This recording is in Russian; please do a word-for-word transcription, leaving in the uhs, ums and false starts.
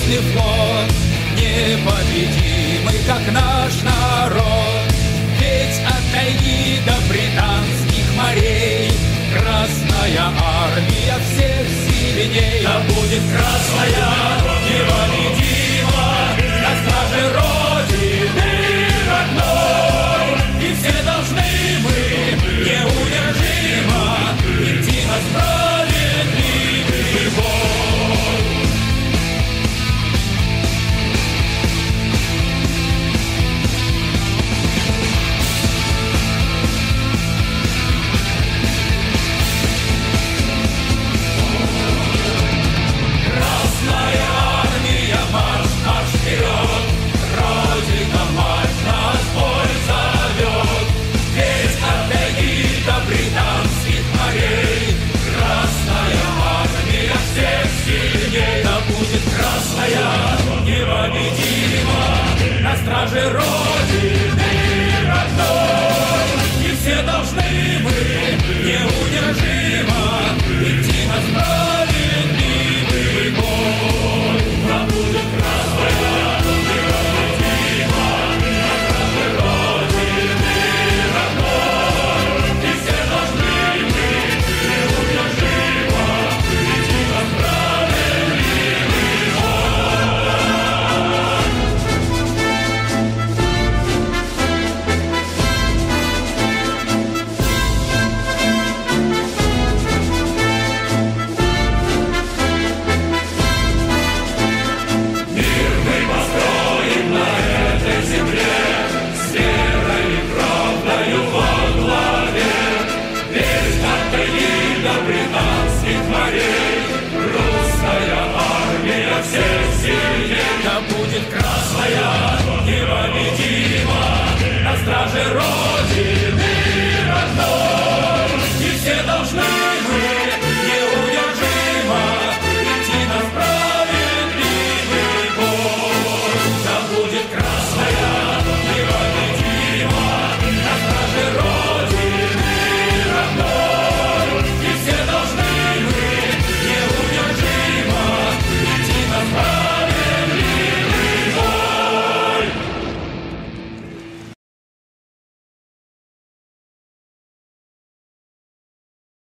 Красный флот, непобедимый, как наш народ. Ведь от тайги до британских морей Красная Армия всех сильней. Да будет красная непобедима на страже Родины родной. И все должны мы неудержимо идти на справедливый бой. Красная армия, марш, марш вперед! Родина, мать, нас бой зовет! Ведь от тайги до британских морей Красная армия всех сильней. Да будет красная непобедима на страже Родины родной. И все должны мы неудержимо идти на справедливый бой. Да будет красная непобедима на страже Родины родной. И все должны мы неудержимо идти на справедливый Мир мы построим на этой земле с верой и правдою во главе. Ведь от тайги до британских морей русская армия всех сильней. Да будет красная непобедима на страже Родины